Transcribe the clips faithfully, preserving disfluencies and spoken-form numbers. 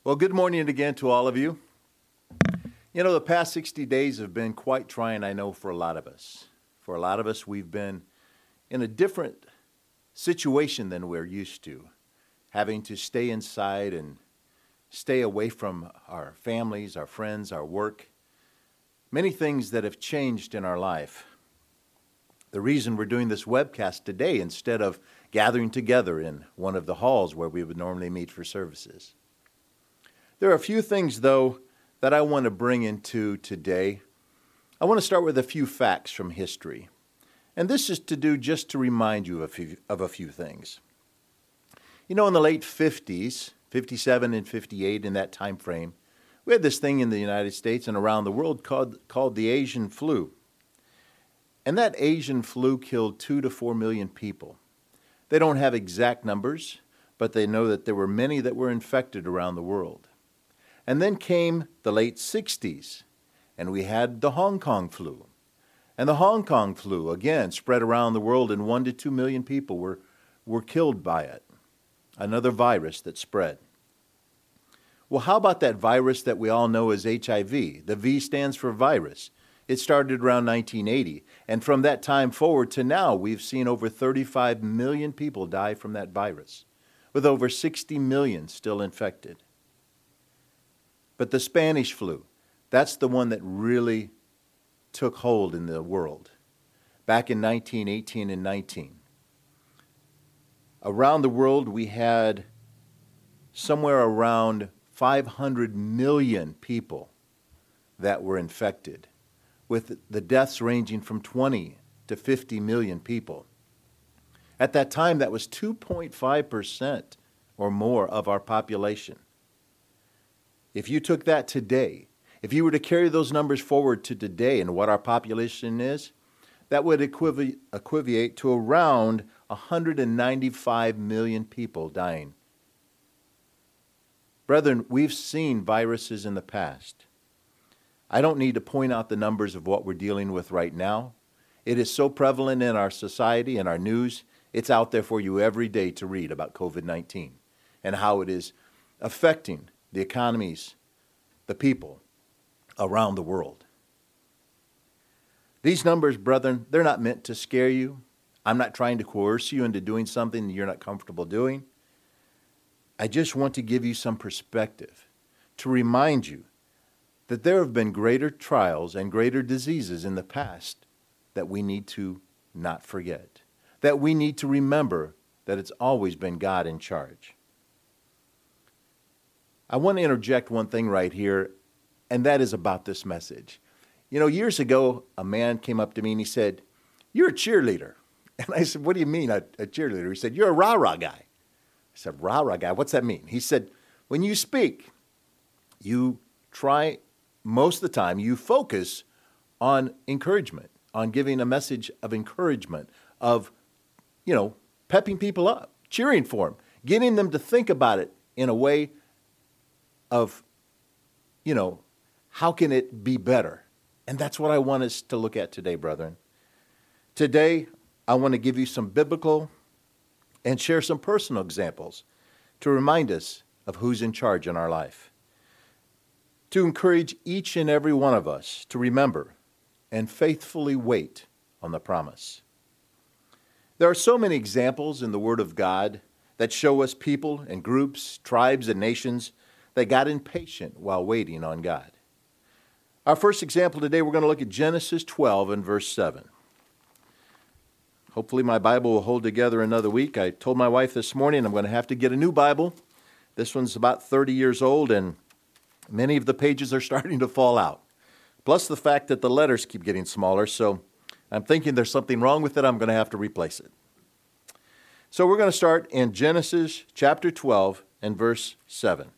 Well, good morning again to all of you. You know, the past sixty days have been quite trying, I know, for a lot of us. For a lot of us, we've been in a different situation than we're used to, having to stay inside and stay away from our families, our friends, our work. Many things that have changed in our life. The reason we're doing this webcast today instead of gathering together in one of the halls where we would normally meet for services. There are a few things, though, that I want to bring into today. I want to start with a few facts from history. And this is to do just to remind you of a few, of a few things. You know, in the late fifties, fifty-seven and fifty-eight, in that time frame, we had this thing in the United States and around the world called, called the Asian flu. And that Asian flu killed two to four million people. They don't have exact numbers, but they know that there were many that were infected around the world. And then came the late sixties, and we had the Hong Kong flu. And the Hong Kong flu, again, spread around the world, and one to two million people were, were killed by it. Another virus that spread. Well, how about that virus that we all know as H I V? The V stands for virus. It started around nineteen eighty, and from that time forward to now, we've seen over thirty-five million people die from that virus, with over sixty million still infected. But the Spanish flu, that's the one that really took hold in the world back in nineteen eighteen and nineteen. Around the world, we had somewhere around five hundred million people that were infected, with the deaths ranging from twenty to fifty million people. At that time, that was two point five percent or more of our population. If you took that today, if you were to carry those numbers forward to today and what our population is, that would equiv- equivocate to around one hundred ninety-five million people dying. Brethren, we've seen viruses in the past. I don't need to point out the numbers of what we're dealing with right now. It is so prevalent in our society and our news, it's out there for you every day to read about covid nineteen and how it is affecting the economies, the people around the world. These numbers, brethren, they're not meant to scare you. I'm not trying to coerce you into doing something you're not comfortable doing. I just want to give you some perspective to remind you that there have been greater trials and greater diseases in the past that we need to not forget, that we need to remember that it's always been God in charge. I want to interject one thing right here, and that is about this message. You know, years ago, a man came up to me and he said, "You're a cheerleader." And I said, "What do you mean, a, a cheerleader?" He said, "You're a rah-rah guy." I said, "Rah-rah guy, what's that mean?" He said, "When you speak, you try, most of the time, you focus on encouragement, on giving a message of encouragement, of, you know, pepping people up, cheering for them, getting them to think about it in a way of, you know, how can it be better?" And that's what I want us to look at today, brethren. Today, I want to give you some biblical and share some personal examples to remind us of who's in charge in our life. To encourage each and every one of us to remember and faithfully wait on the promise. There are so many examples in the Word of God that show us people and groups, tribes and nations that got impatient while waiting on God. Our first example today, we're going to look at Genesis twelve and verse seven. Hopefully my Bible will hold together another week. I told my wife this morning I'm going to have to get a new Bible. This one's about thirty years old, and many of the pages are starting to fall out. Plus the fact that the letters keep getting smaller, so I'm thinking there's something wrong with it. I'm going to have to replace it. So we're going to start in Genesis chapter twelve and verse seven.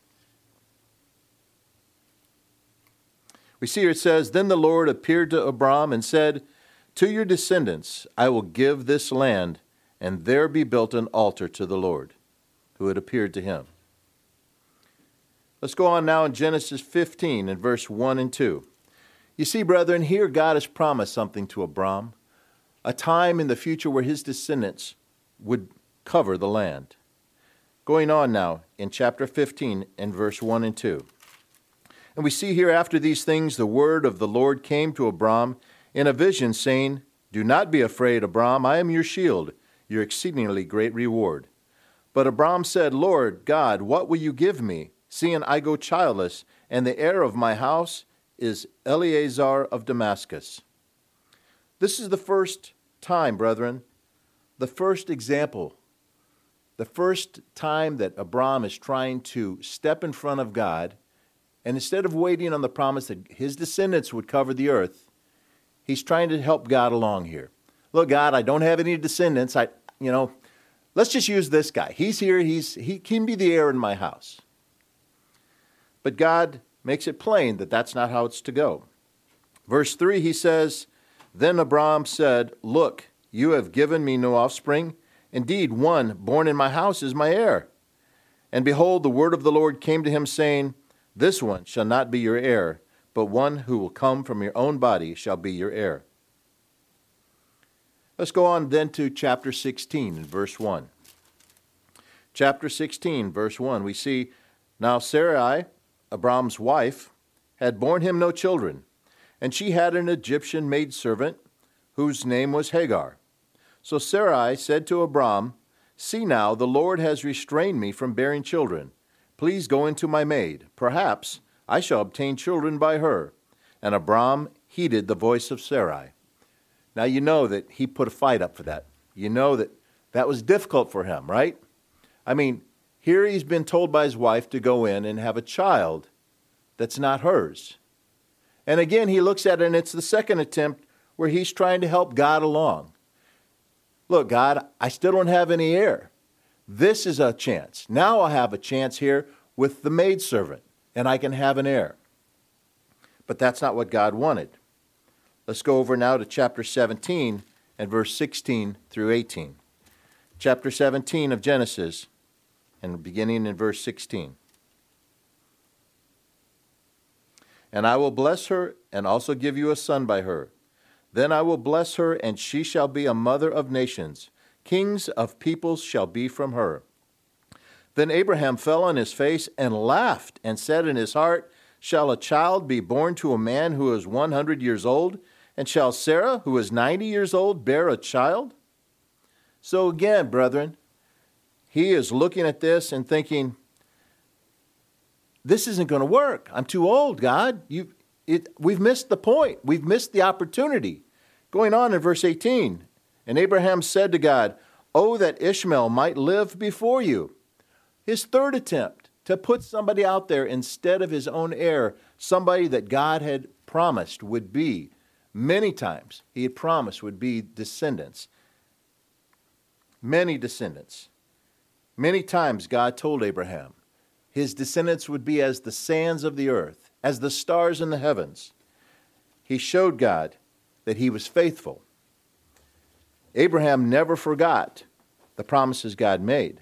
We see here it says, "Then the Lord appeared to Abram and said, 'To your descendants I will give this land, and there be built an altar to the Lord, who had appeared to him.'" Let's go on now in Genesis fifteen and verse one and two. You see, brethren, here God has promised something to Abram, a time in the future where his descendants would cover the land. Going on now in chapter fifteen and verse one and two. And we see here, after these things, the word of the Lord came to Abram in a vision, saying, Do not be afraid, Abram, I am your shield, your exceedingly great reward. But Abram said, Lord God, what will you give me, seeing I go childless, and the heir of my house is Eleazar of Damascus? This is the first time, brethren, the first example, the first time that Abram is trying to step in front of God, and instead of waiting on the promise that his descendants would cover the earth, he's trying to help God along here. Look, God, I don't have any descendants. I, you know, let's just use this guy. He's here. He's he can be the heir in my house. But God makes it plain that that's not how it's to go. Verse three, he says, Then Abram said, Look, you have given me no offspring. Indeed, one born in my house is my heir. And behold, the word of the Lord came to him, saying, This one shall not be your heir, but one who will come from your own body shall be your heir. Let's go on then to chapter sixteen and verse one. Chapter sixteen, verse one, we see, Now Sarai, Abram's wife, had borne him no children, and she had an Egyptian maidservant, whose name was Hagar. So Sarai said to Abram, See now, the Lord has restrained me from bearing children. Please go into my maid. Perhaps I shall obtain children by her. And Abram heeded the voice of Sarai. Now you know that he put a fight up for that. You know that that was difficult for him, right? I mean, here he's been told by his wife to go in and have a child that's not hers. And again, he looks at it, and it's the second attempt where he's trying to help God along. Look, God, I still don't have any heir. This is a chance. Now I have a chance here with the maidservant, and I can have an heir. But that's not what God wanted. Let's go over now to chapter seventeen and verse sixteen through eighteen. Chapter seventeen of Genesis, and beginning in verse sixteen. And I will bless her, and also give you a son by her. Then I will bless her, and she shall be a mother of nations. Kings of peoples shall be from her. Then Abraham fell on his face and laughed, and said in his heart, Shall a child be born to a man who is one hundred years old? And shall Sarah, who is ninety years old, bear a child? So again, brethren, he is looking at this and thinking, this isn't going to work. I'm too old, God. You, it, we've missed the point. We've missed the opportunity. Going on in verse eighteen, and Abraham said to God, Oh, that Ishmael might live before you. His third attempt to put somebody out there instead of his own heir, somebody that God had promised would be, many times he had promised would be descendants. Many descendants. Many times God told Abraham his descendants would be as the sands of the earth, as the stars in the heavens. He showed God that he was faithful. Abraham never forgot the promises God made.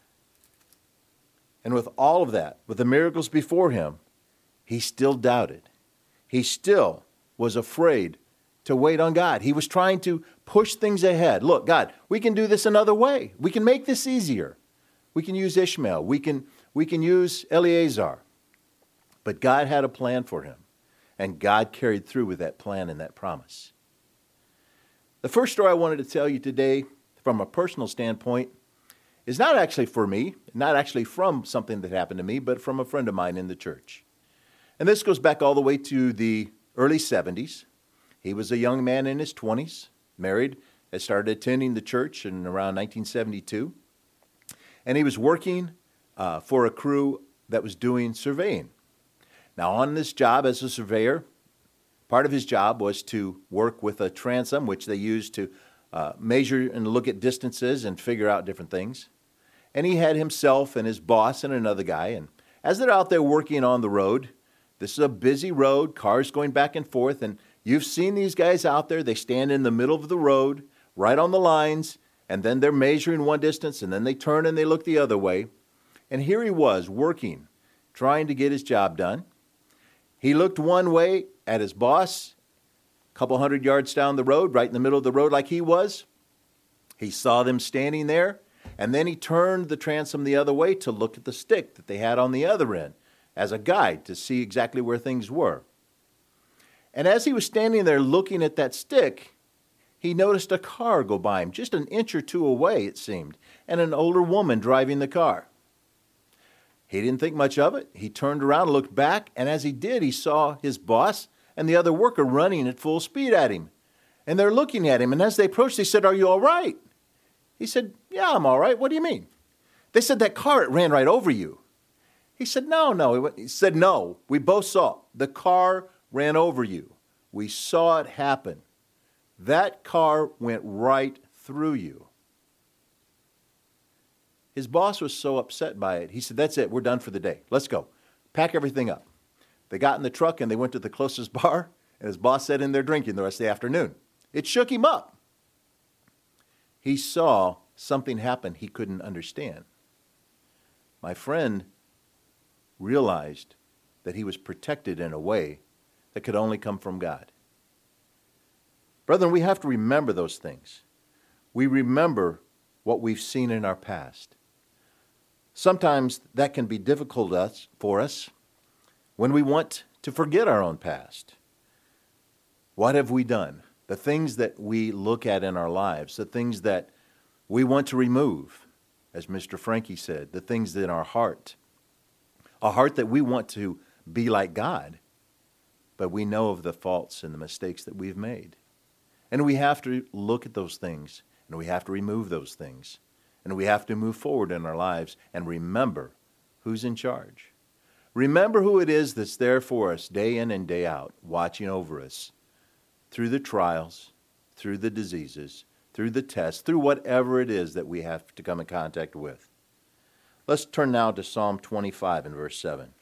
And with all of that, with the miracles before him, he still doubted. He still was afraid to wait on God. He was trying to push things ahead. Look, God, we can do this another way. We can make this easier. We can use Ishmael. We can, we can use Eleazar. But God had a plan for him, and God carried through with that plan and that promise. The first story I wanted to tell you today, from a personal standpoint, is not actually for me, not actually from something that happened to me, but from a friend of mine in the church. And this goes back all the way to the early seventies. He was a young man in his twenties, married, had started attending the church in around nineteen seventy-two. And he was working uh, for a crew that was doing surveying. Now, on this job as a surveyor, part of his job was to work with a transom, which they used to uh, measure and look at distances and figure out different things. And he had himself and his boss and another guy. And as they're out there working on the road, this is a busy road, cars going back and forth. And you've seen these guys out there. They stand in the middle of the road, right on the lines, and then they're measuring one distance, and then they turn and they look the other way. And here he was working, trying to get his job done. He looked one way at his boss, a couple hundred yards down the road, right in the middle of the road like he was. He saw them standing there, And then he turned the transom the other way to look at the stick that they had on the other end as a guide to see exactly where things were. And as he was standing there looking at that stick, he noticed a car go by him, just an inch or two away, it seemed, and an older woman driving the car. He didn't think much of it. He turned around and looked back, and as he did, he saw his boss and the other worker running at full speed at him. And they're looking at him, and as they approached, they said, "Are you all right?" He said, "Yeah, I'm all right. What do you mean?" They said, "That car, it ran right over you." He said, "No, no." He said, "No, we both saw. The car ran over you. We saw it happen. That car went right through you." His boss was so upset by it. He said, "That's it. We're done for the day. Let's go. Pack everything up." They got in the truck and they went to the closest bar, and his boss sat in there drinking the rest of the afternoon. It shook him up. He saw something happen he couldn't understand. My friend realized that he was protected in a way that could only come from God. Brethren, we have to remember those things. We remember what we've seen in our past. Sometimes that can be difficult for us when we want to forget our own past. What have we done? The things that we look at in our lives, the things that we want to remove, as Mister Frankie said, the things in our heart, a heart that we want to be like God, but we know of the faults and the mistakes that we've made. And we have to look at those things, and we have to remove those things, and we have to move forward in our lives and remember who's in charge. Remember who it is that's there for us day in and day out, watching over us through the trials, through the diseases, through the tests, through whatever it is that we have to come in contact with. Let's turn now to Psalm twenty-five and verse seven.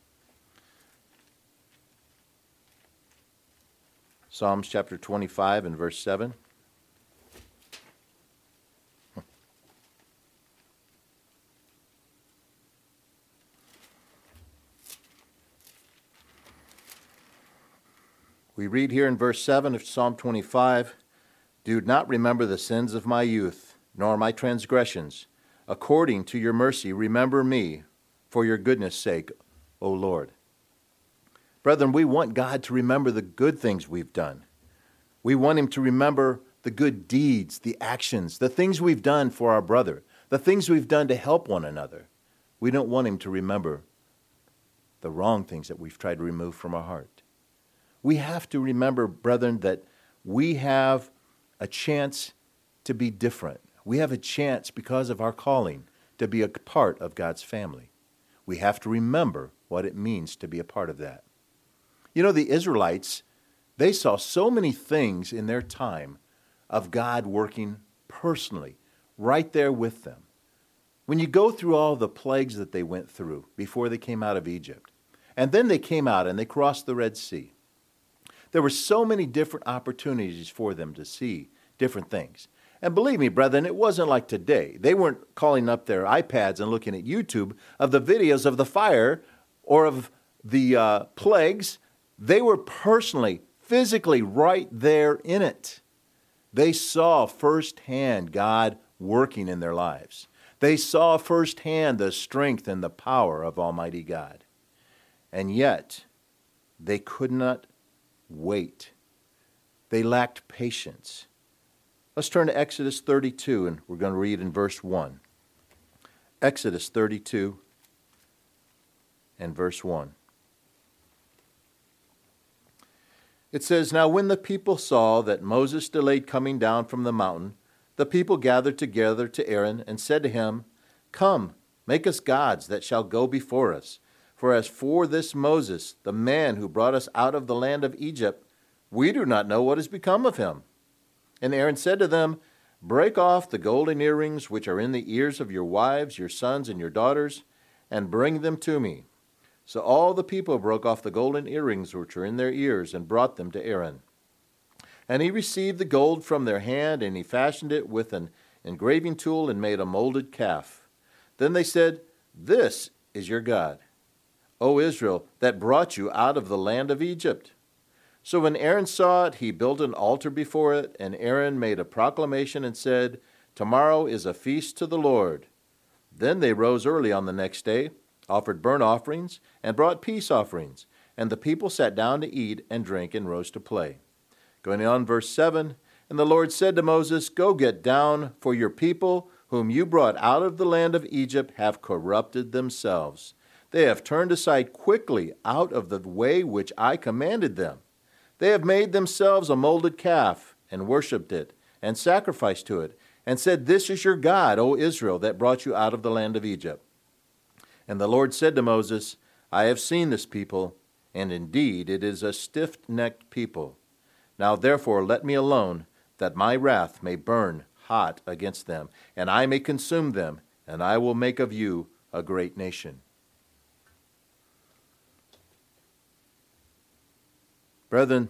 Psalms chapter twenty-five and verse seven. We read here in verse seven of Psalm twenty-five, "Do not remember the sins of my youth, nor my transgressions. According to your mercy, remember me, for your goodness' sake, O Lord." Brethren, we want God to remember the good things we've done. We want him to remember the good deeds, the actions, the things we've done for our brother, the things we've done to help one another. We don't want him to remember the wrong things that we've tried to remove from our heart. We have to remember, brethren, that we have a chance to be different. We have a chance, because of our calling, to be a part of God's family. We have to remember what it means to be a part of that. You know, the Israelites, they saw so many things in their time of God working personally, right there with them. When you go through all the plagues that they went through before they came out of Egypt, and then they came out and they crossed the Red Sea, there were so many different opportunities for them to see different things. And believe me, brethren, it wasn't like today. They weren't calling up their iPads and looking at YouTube of the videos of the fire or of the uh, plagues. They were personally, physically right there in it. They saw firsthand God working in their lives. They saw firsthand the strength and the power of Almighty God. And yet, they could not wait. They lacked patience. Let's turn to Exodus thirty-two, and we're going to read in verse one. Exodus thirty-two and verse one. It says, "Now when the people saw that Moses delayed coming down from the mountain, the people gathered together to Aaron and said to him, 'Come, make us gods that shall go before us. For as for this Moses, the man who brought us out of the land of Egypt, we do not know what has become of him.' And Aaron said to them, 'Break off the golden earrings which are in the ears of your wives, your sons, and your daughters, and bring them to me.' So all the people broke off the golden earrings which were in their ears and brought them to Aaron. And he received the gold from their hand, and he fashioned it with an engraving tool and made a molded calf. Then they said, 'This is your God, O Israel, that brought you out of the land of Egypt.' So when Aaron saw it, he built an altar before it, and Aaron made a proclamation and said, Tomorrow is a feast to the Lord." Then they rose early on the next day, offered burnt offerings, and brought peace offerings. And the people sat down to eat and drink and rose to play. Going on, verse seven, "And the Lord said to Moses, Go get down, for your people, whom you brought out of the land of Egypt, have corrupted themselves. They have turned aside quickly out of the way which I commanded them. They have made themselves a molded calf, and worshipped it, and sacrificed to it, and said, This is your God, O Israel, that brought you out of the land of Egypt. And the Lord said to Moses, I have seen this people, and indeed it is a stiff-necked people. Now therefore let me alone, that my wrath may burn hot against them, and I may consume them, and I will make of you a great nation." Brethren,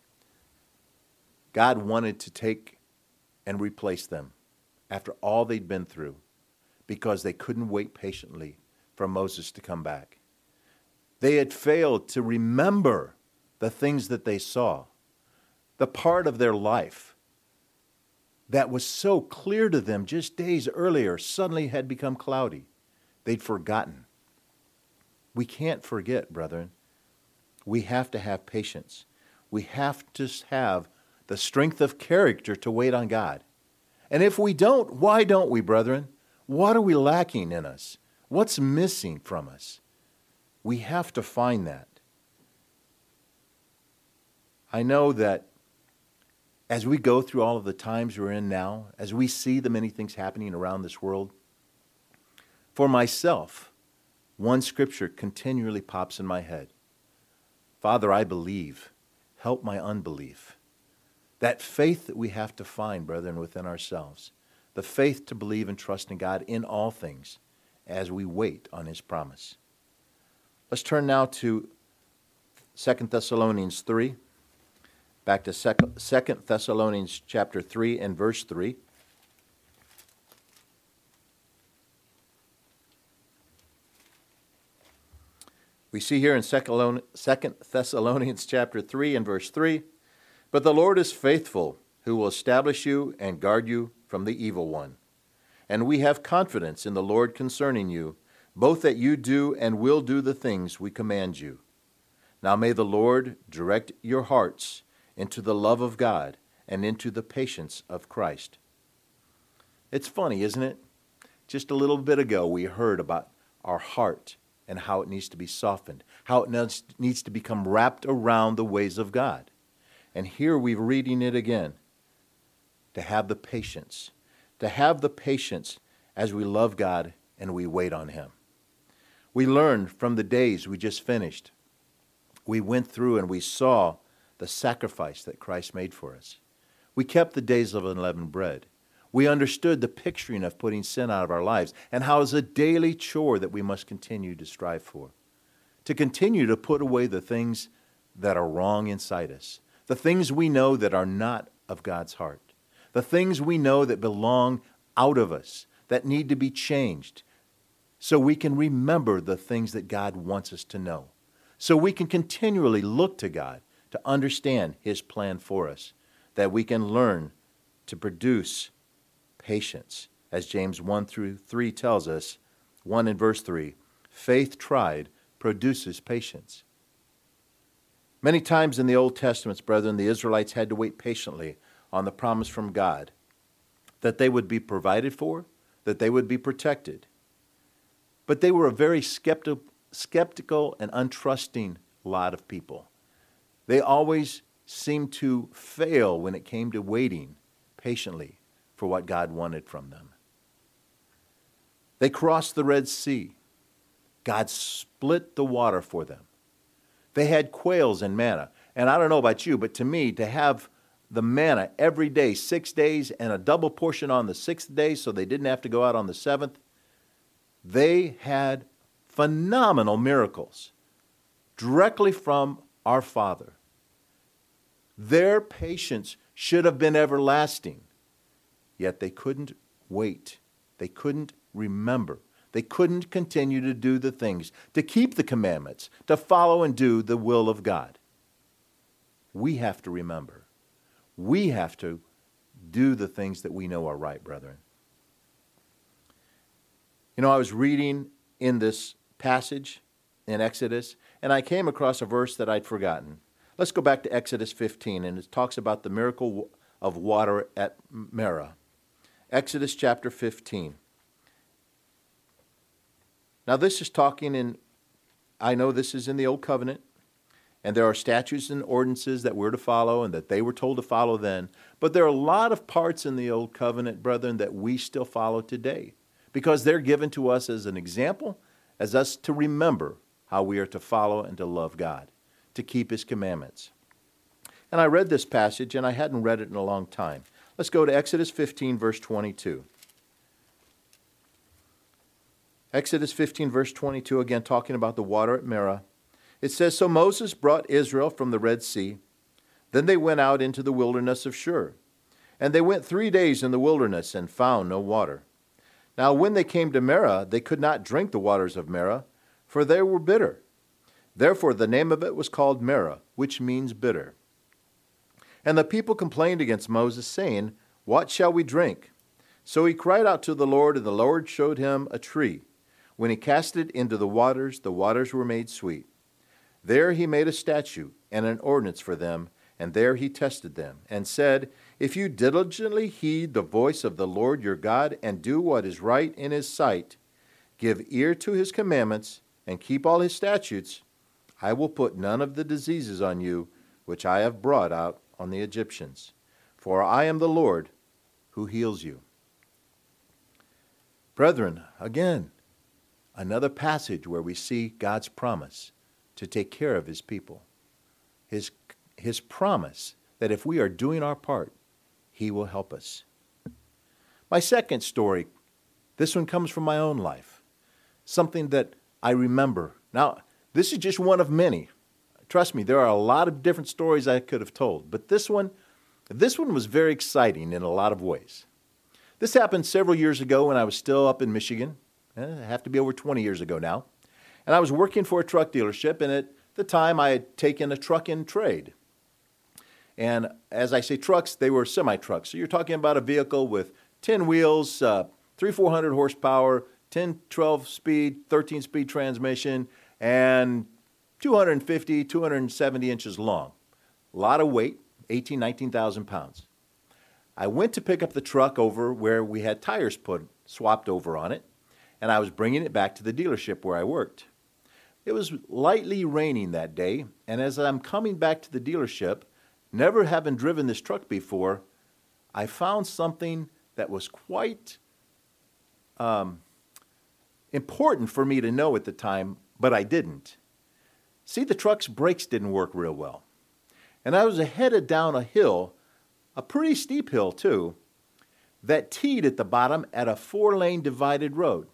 God wanted to take and replace them after all they'd been through, because they couldn't wait patiently for Moses to come back. They had failed to remember the things that they saw, the part of their life that was so clear to them just days earlier suddenly had become cloudy. They'd forgotten. We can't forget, brethren. We have to have patience. We have to have the strength of character to wait on God. And if we don't, why don't we, brethren? What are we lacking in us? What's missing from us? We have to find that. I know that as we go through all of the times we're in now, as we see the many things happening around this world, for myself, one scripture continually pops in my head. Father, I believe. Help my unbelief. That faith that we have to find, brethren, within ourselves. The faith to believe and trust in God in all things as we wait on His promise. Let's turn now to Second Thessalonians three. Back to Second Thessalonians chapter three and verse three. We see here in Second Thessalonians chapter three and verse three, "But the Lord is faithful, who will establish you and guard you from the evil one. And we have confidence in the Lord concerning you, both that you do and will do the things we command you. Now may the Lord direct your hearts into the love of God and into the patience of Christ." It's funny, isn't it? Just a little bit ago we heard about our heart and how it needs to be softened, how it needs to become wrapped around the ways of God. And here we're reading it again. To have the patience. To have the patience as we love God and we wait on Him. We learned from the days we just finished. We went through and we saw the sacrifice that Christ made for us. We kept the days of unleavened bread. We understood the picturing of putting sin out of our lives and how it's a daily chore that we must continue to strive for. To continue to put away the things that are wrong inside us. The things we know that are not of God's heart. The things we know that belong out of us, that need to be changed. So we can remember the things that God wants us to know. So we can continually look to God to understand His plan for us. That we can learn to produce patience. As James one through three tells us, one in verse three, faith tried produces patience. Many times in the Old Testament, brethren, the Israelites had to wait patiently on the promise from God that they would be provided for, that they would be protected. But they were a very skeptical, skeptical and untrusting lot of people. They always seemed to fail when it came to waiting patiently for what God wanted from them. They crossed the Red Sea. God split the water for them. They had quails and manna. And I don't know about you, but to me, to have the manna every day, six days, and a double portion on the sixth day so they didn't have to go out on the seventh, they had phenomenal miracles directly from our Father. Their patience should have been everlasting. Yet they couldn't wait. They couldn't remember. They couldn't continue to do the things, to keep the commandments, to follow and do the will of God. We have to remember. We have to do the things that we know are right, brethren. You know, I was reading in this passage in Exodus, and I came across a verse that I'd forgotten. Let's go back to Exodus fifteen, and it talks about the miracle of water at Marah. Exodus chapter fifteen. Now this is talking in, I know this is in the Old Covenant, and there are statutes and ordinances that we're to follow and that they were told to follow then. But there are a lot of parts in the Old Covenant, brethren, that we still follow today because they're given to us as an example, as us to remember how we are to follow and to love God, to keep His commandments. And I read this passage, and I hadn't read it in a long time. Let's go to Exodus fifteen, verse twenty-two. Exodus fifteen, verse twenty-two, again talking about the water at Marah. It says, "So Moses brought Israel from the Red Sea. Then they went out into the wilderness of Shur. And they went three days in the wilderness and found no water. Now when they came to Marah, they could not drink the waters of Marah, for they were bitter. Therefore the name of it was called Marah, which means bitter. And the people complained against Moses, saying, What shall we drink? So he cried out to the Lord, and the Lord showed him a tree. When he cast it into the waters, the waters were made sweet. There he made a statute and an ordinance for them, and there he tested them, and said, If you diligently heed the voice of the Lord your God, and do what is right in his sight, give ear to his commandments, and keep all his statutes, I will put none of the diseases on you which I have brought out on the Egyptians. For I am the Lord who heals you." Brethren, again, another passage where we see God's promise to take care of his people. His, his promise that if we are doing our part, he will help us. My second story, this one comes from my own life. Something that I remember. Now, this is just one of many. Trust me, there are a lot of different stories I could have told. But this one, this one was very exciting in a lot of ways. This happened several years ago when I was still up in Michigan. It have to be over twenty years ago now. And I was working for a truck dealership, and at the time I had taken a truck in trade. And as I say trucks, they were semi-trucks. So you're talking about a vehicle with ten wheels, uh, three, four hundred horsepower, ten, twelve speed, thirteen speed transmission, and two hundred fifty, two hundred seventy inches long. A lot of weight, eighteen, nineteen thousand pounds. I went to pick up the truck over where we had tires put, swapped over on it, and I was bringing it back to the dealership where I worked. It was lightly raining that day, and as I'm coming back to the dealership, never having driven this truck before, I found something that was quite um, important for me to know at the time, but I didn't. See, the truck's brakes didn't work real well. And I was headed down a hill, a pretty steep hill too, that teed at the bottom at a four-lane divided road.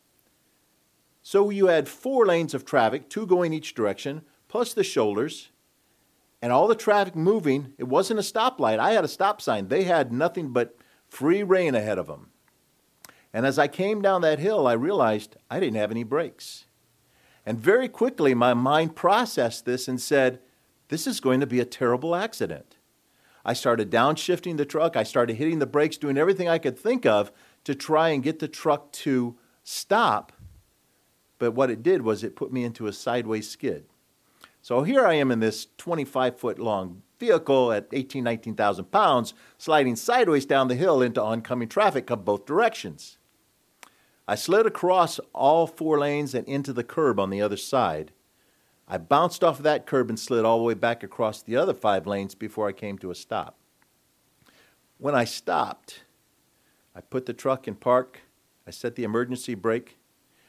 So you had four lanes of traffic, two going each direction, plus the shoulders, and all the traffic moving. It wasn't a stoplight. I had a stop sign. They had nothing but free rein ahead of them. And as I came down that hill, I realized I didn't have any brakes. And very quickly, my mind processed this and said, this is going to be a terrible accident. I started downshifting the truck. I started hitting the brakes, doing everything I could think of to try and get the truck to stop. But what it did was it put me into a sideways skid. So here I am in this twenty-five foot long vehicle at eighteen, nineteen thousand pounds, sliding sideways down the hill into oncoming traffic of both directions. I slid across all four lanes and into the curb on the other side. I bounced off of that curb and slid all the way back across the other five lanes before I came to a stop. When I stopped, I put the truck in park. I set the emergency brake.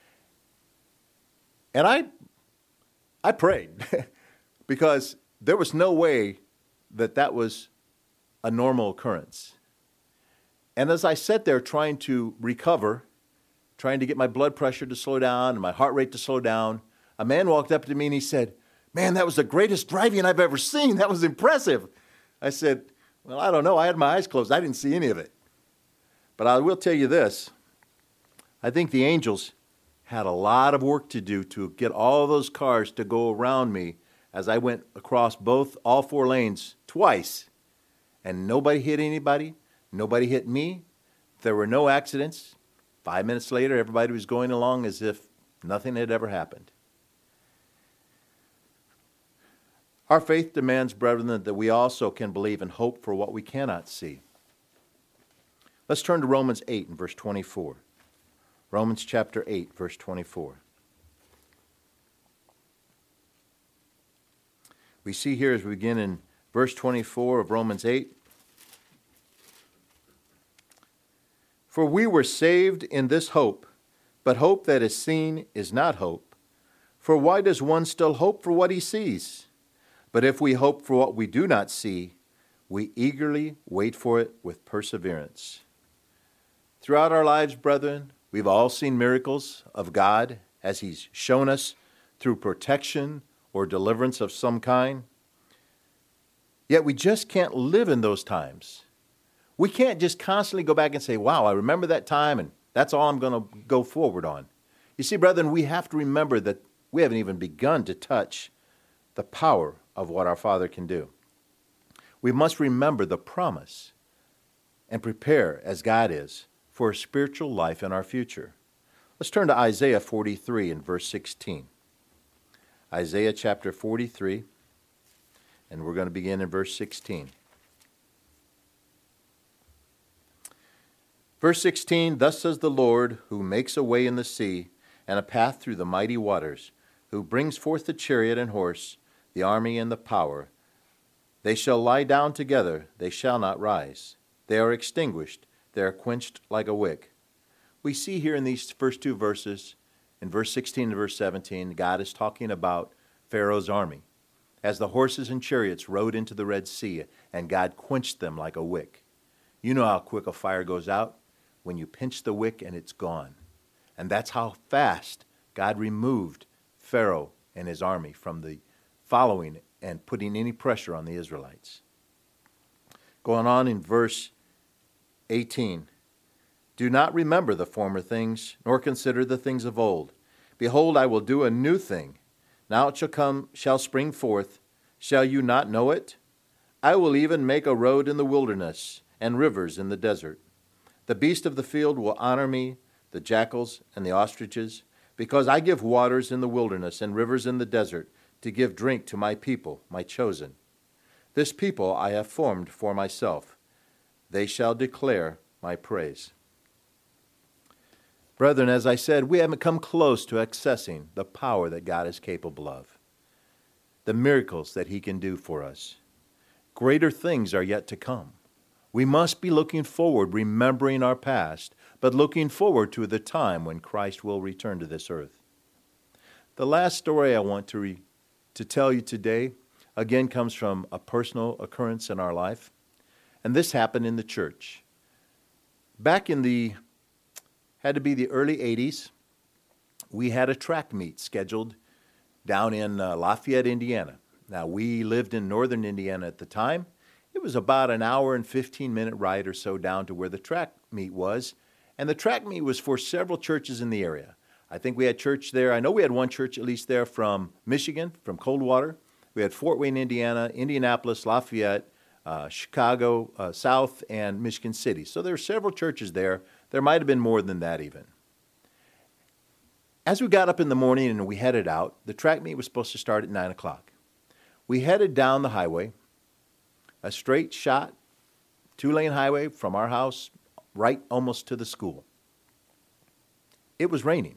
And I, I prayed because there was no way that that was a normal occurrence. And as I sat there trying to recover, trying to get my blood pressure to slow down and my heart rate to slow down, a man walked up to me and he said, "Man, that was the greatest driving I've ever seen. That was impressive." I said, "Well, I don't know. I had my eyes closed. I didn't see any of it." But I will tell you this. I think the angels had a lot of work to do to get all those cars to go around me as I went across both, all four lanes twice. And nobody hit anybody. Nobody hit me. There were no accidents. Five minutes later, everybody was going along as if nothing had ever happened. Our faith demands, brethren, that we also can believe and hope for what we cannot see. Let's turn to Romans eight and verse twenty-four. Romans chapter eight, verse twenty-four. We see here as we begin in verse twenty-four of Romans eight. For we were saved in this hope, but hope that is seen is not hope. For why does one still hope for what he sees? But if we hope for what we do not see, we eagerly wait for it with perseverance. Throughout our lives, brethren, we've all seen miracles of God as He's shown us through protection or deliverance of some kind. Yet we just can't live in those times. We can't just constantly go back and say, wow, I remember that time and that's all I'm going to go forward on. You see, brethren, we have to remember that we haven't even begun to touch the power of what our Father can do. We must remember the promise and prepare, as God is, for a spiritual life in our future. Let's turn to Isaiah forty-three and verse sixteen. Isaiah chapter forty-three, and we're going to begin in verse sixteen. Verse sixteen, Thus says the Lord, who makes a way in the sea and a path through the mighty waters, who brings forth the chariot and horse, the army and the power. They shall lie down together, they shall not rise. They are extinguished, they are quenched like a wick. We see here in these first two verses, in verse sixteen and verse seventeen, God is talking about Pharaoh's army. As the horses and chariots rode into the Red Sea, and God quenched them like a wick. You know how quick a fire goes out? When you pinch the wick and it's gone. And that's how fast God removed Pharaoh and his army from the following and putting any pressure on the Israelites. Going on in verse eighteen. Do not remember the former things, nor consider the things of old. Behold, I will do a new thing. Now it shall come, shall spring forth. Shall you not know it? I will even make a road in the wilderness, and rivers in the desert. The beast of the field will honor me, the jackals and the ostriches, because I give waters in the wilderness and rivers in the desert to give drink to my people, my chosen. This people I have formed for myself. They shall declare my praise. Brethren, as I said, we haven't come close to accessing the power that God is capable of, the miracles that He can do for us. Greater things are yet to come. We must be looking forward, remembering our past, but looking forward to the time when Christ will return to this earth. The last story I want to, re- to tell you today, again, comes from a personal occurrence in our life, and this happened in the church. Back in the, had to be the early eighties, we had a track meet scheduled down in uh, Lafayette, Indiana. Now, we lived in northern Indiana at the time. It was about an hour and fifteen minute ride or so down to where the track meet was. And the track meet was for several churches in the area. I think we had church there. I know we had one church at least there from Michigan, from Coldwater. We had Fort Wayne, Indiana, Indianapolis, Lafayette, uh, Chicago, uh, South, and Michigan City. So there were several churches there. There might have been more than that even. As we got up in the morning and we headed out, the track meet was supposed to start at nine o'clock. We headed down the highway, a straight shot, two-lane highway from our house right almost to the school. It was raining.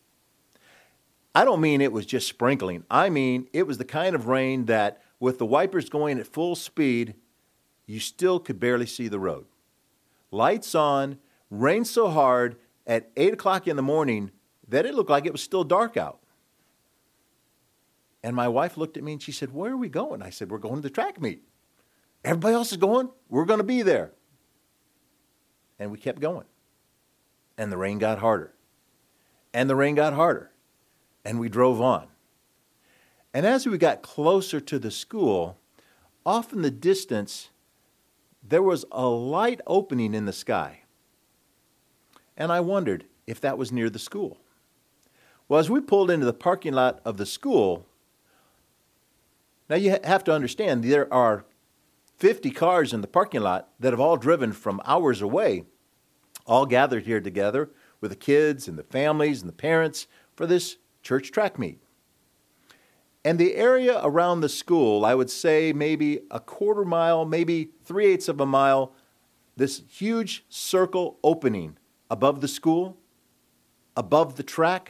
I don't mean it was just sprinkling. I mean it was the kind of rain that with the wipers going at full speed, you still could barely see the road. Lights on, rain so hard at eight o'clock in the morning that it looked like it was still dark out. And my wife looked at me and she said, where are we going? I said, we're going to the track meet. Everybody else is going. We're going to be there. And we kept going. And the rain got harder. And the rain got harder. And we drove on. And as we got closer to the school, off in the distance, there was a light opening in the sky. And I wondered if that was near the school. Well, as we pulled into the parking lot of the school, now you have to understand there are fifty cars in the parking lot that have all driven from hours away, all gathered here together with the kids and the families and the parents for this church track meet. And the area around the school, I would say maybe a quarter mile, maybe three-eighths of a mile, this huge circle opening above the school, above the track,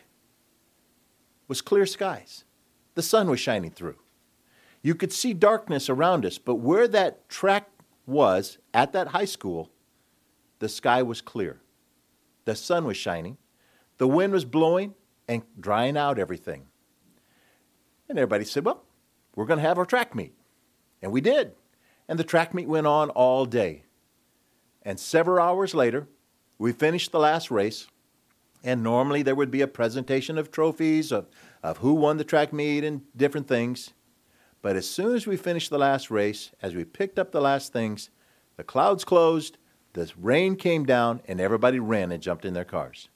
was clear skies. The sun was shining through. You could see darkness around us, but where that track was at that high school, the sky was clear. The sun was shining. The wind was blowing and drying out everything. And everybody said, well, we're going to have our track meet. And we did. And the track meet went on all day. And several hours later, we finished the last race. And normally there would be a presentation of trophies, of, of who won the track meet and different things. But as soon as we finished the last race, as we picked up the last things, the clouds closed, the rain came down, and everybody ran and jumped in their cars.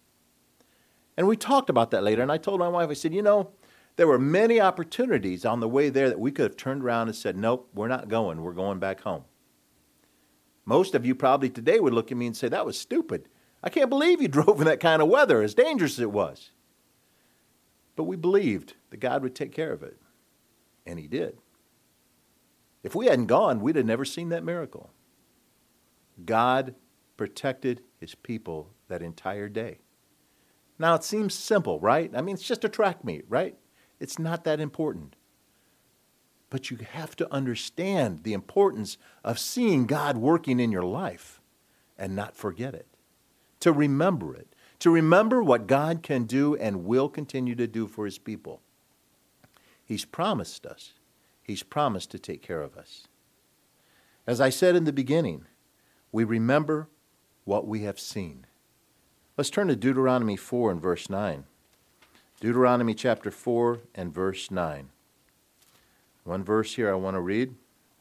And we talked about that later, and I told my wife, I said, you know, there were many opportunities on the way there that we could have turned around and said, nope, we're not going. We're going back home. Most of you probably today would look at me and say, that was stupid. I can't believe you drove in that kind of weather, as dangerous as it was. But we believed that God would take care of it. And he did. If we hadn't gone, we'd have never seen that miracle. God protected his people that entire day. Now, it seems simple, right? I mean, it's just a track meet, right? It's not that important. But you have to understand the importance of seeing God working in your life and not forget it. To remember it. To remember what God can do and will continue to do for his people. He's promised us. He's promised to take care of us. As I said in the beginning, we remember what we have seen. Let's turn to Deuteronomy four and verse nine. Deuteronomy chapter four and verse nine. One verse here I want to read.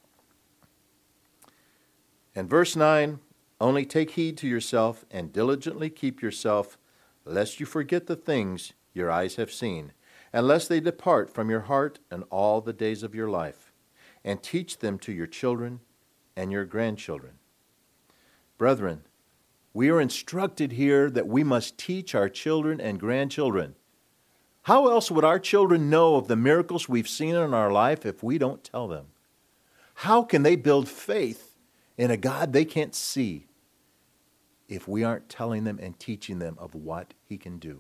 And verse nine, only take heed to yourself and diligently keep yourself, lest you forget the things your eyes have seen, and lest they depart from your heart in all the days of your life, and teach them to your children and your grandchildren. Brethren, we are instructed here that we must teach our children and grandchildren. How else would our children know of the miracles we've seen in our life if we don't tell them? How can they build faith in a God they can't see if we aren't telling them and teaching them of what he can do?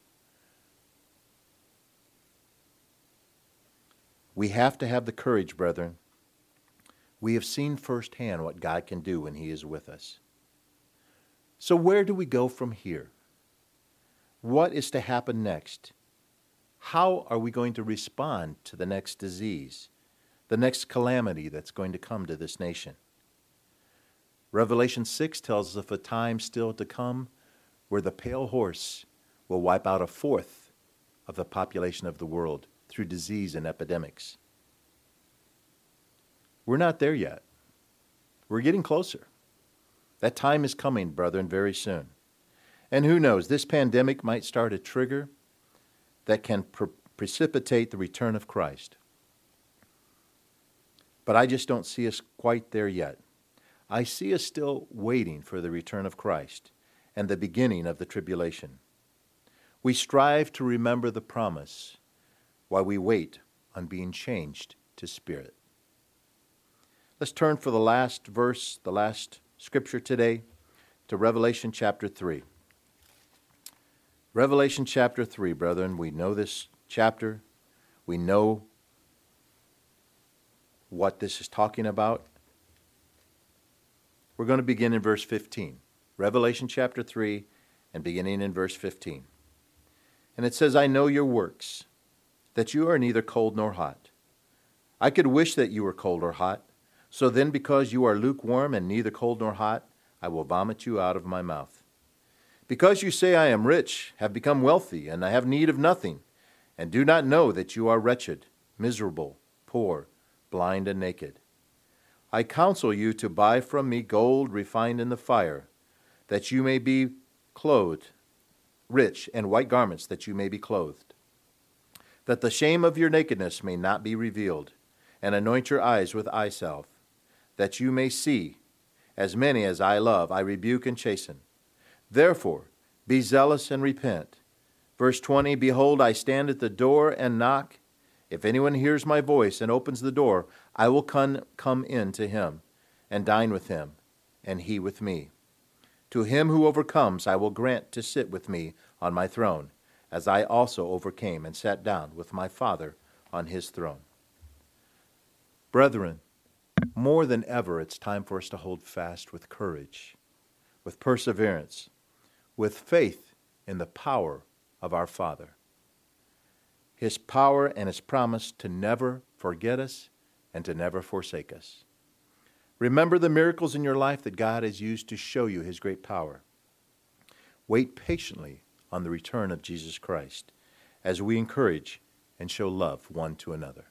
We have to have the courage, brethren. We have seen firsthand what God can do when he is with us. So where do we go from here? What is to happen next? How are we going to respond to the next disease, the next calamity that's going to come to this nation? Revelation six tells us of a time still to come where the pale horse will wipe out a fourth of the population of the world through disease and epidemics. We're not there yet. We're getting closer. That time is coming, brethren, very soon. And who knows, this pandemic might start a trigger that can pre- precipitate the return of Christ. But I just don't see us quite there yet. I see us still waiting for the return of Christ and the beginning of the tribulation. We strive to remember the promise while we wait on being changed to spirit. Let's turn for the last verse, the last scripture today, to Revelation chapter three. Revelation chapter three, brethren, we know this chapter. We know what this is talking about. We're going to begin in verse fifteen. Revelation chapter three and beginning in verse fifteen. And it says, I know your works, that you are neither cold nor hot. I could wish that you were cold or hot. So then, because you are lukewarm and neither cold nor hot, I will vomit you out of my mouth. Because you say I am rich, have become wealthy, and I have need of nothing, and do not know that you are wretched, miserable, poor, blind, and naked. I counsel you to buy from me gold refined in the fire, that you may be clothed, rich, and white garments, that you may be clothed, that the shame of your nakedness may not be revealed, and anoint your eyes with eye salve, that you may see. As many as I love, I rebuke and chasten. Therefore, Be zealous and repent. Verse twenty, Behold, I stand at the door and knock. If anyone hears my voice and opens the door, I will come, come in to him and dine with him, and he with me. To him who overcomes I will grant to sit with me on my throne, as I also overcame and sat down with my Father on his throne. Brethren, more than ever, it's time for us to hold fast with courage, with perseverance, with faith in the power of our Father. His power and his promise to never forget us and to never forsake us. Remember the miracles in your life that God has used to show you his great power. Wait patiently on the return of Jesus Christ as we encourage and show love one to another.